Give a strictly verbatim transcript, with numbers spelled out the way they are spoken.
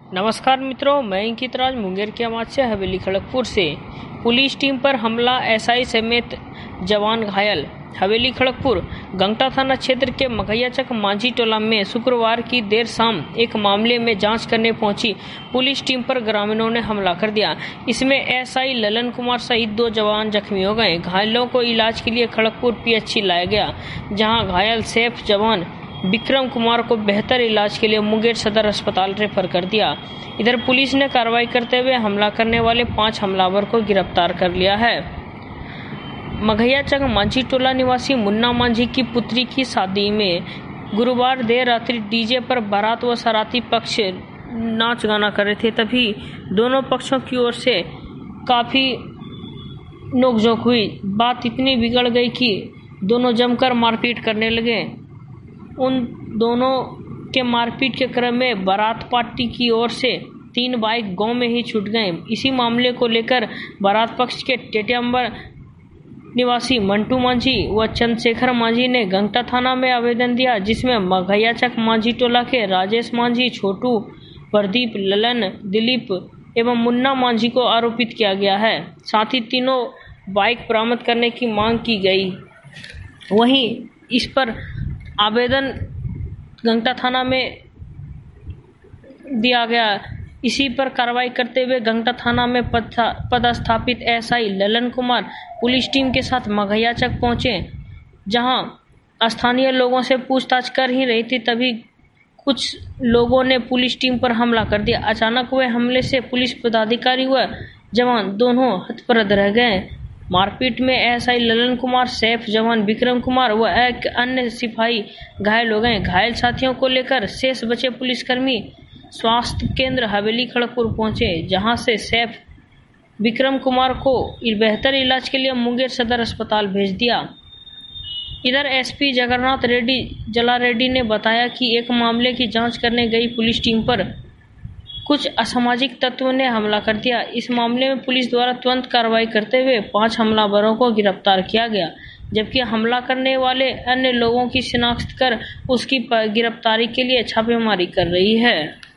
नमस्कार मित्रों, मैं अंकित राज मुंगेर के आवाज से हवेली खड़गपुर से। पुलिस टीम पर हमला, एसआई समेत जवान घायल। हवेली खड़गपुर गंगटा थाना क्षेत्र के मघैयाचक मांझी टोला में शुक्रवार की देर शाम एक मामले में जांच करने पहुंची पुलिस टीम पर ग्रामीणों ने हमला कर दिया। इसमें एसआई ललन कुमार सहित दो जवान जख्मी हो गए। घायलों को इलाज के लिए खड़गपुर पीएचसी लाया गया, जहां घायल सैफ जवान विक्रम कुमार को बेहतर इलाज के लिए मुंगेर सदर अस्पताल रेफर कर दिया। इधर पुलिस ने कार्रवाई करते हुए हमला करने वाले पांच हमलावर को गिरफ्तार कर लिया है। मघैयाचक मांझी टोला निवासी मुन्ना मांझी की पुत्री की शादी में गुरुवार देर रात्रि डीजे पर बारात व सराती पक्ष नाच गाना कर रहे थे, तभी दोनों पक्षों की ओर से काफी नोकझोंक हुई। बात इतनी बिगड़ गई कि दोनों जमकर मारपीट करने लगे। उन दोनों के मारपीट के क्रम में बारात पार्टी की ओर से तीन बाइक गांव में ही छूट गए। इसी मामले को लेकर बारात पक्ष के टेटियांबर निवासी मंटू मांझी व चंद्रशेखर मांझी ने गंगटा थाना में आवेदन दिया, जिसमें मघैयाचक मांझी टोला के राजेश मांझी, छोटू, प्रदीप, ललन, दिलीप एवं मुन्ना मांझी को आरोपित किया गया है। साथ ही तीनों बाइक बरामद करने की मांग की गई। वहीं इस पर आवेदन गंगटा थाना में दिया गया। इसी पर कार्रवाई करते हुए गंगटा थाना में पदस्थापित SI Lalan Kumar police team के साथ मघैयाचक पहुंचे, जहां स्थानीय लोगों से पूछताछ कर ही रही थी, तभी कुछ लोगों ने पुलिस टीम पर हमला कर दिया। अचानक हुए हमले से पुलिस पदाधिकारी व जवान दोनों हतप्रभ रह गए। मारपीट में एसआई ललन कुमार, सैफ जवान विक्रम कुमार व एक अन्य सिपाही घायल हो गए। घायल साथियों को लेकर शेष बचे पुलिसकर्मी स्वास्थ्य केंद्र हवेली खड़गपुर पहुंचे, जहां से सैफ विक्रम कुमार को बेहतर इलाज के लिए मुंगेर सदर अस्पताल भेज दिया। इधर एसपी जगन्नाथ रेड्डी जला रेड्डी ने बताया कि एक मामले की जांच करने गई पुलिस टीम पर कुछ असामाजिक तत्वों ने हमला कर दिया। इस मामले में पुलिस द्वारा तुरंत कार्रवाई करते हुए पांच हमलावरों को गिरफ्तार किया गया, जबकि हमला करने वाले अन्य लोगों की शिनाख्त कर उसकी गिरफ्तारी के लिए छापेमारी कर रही है।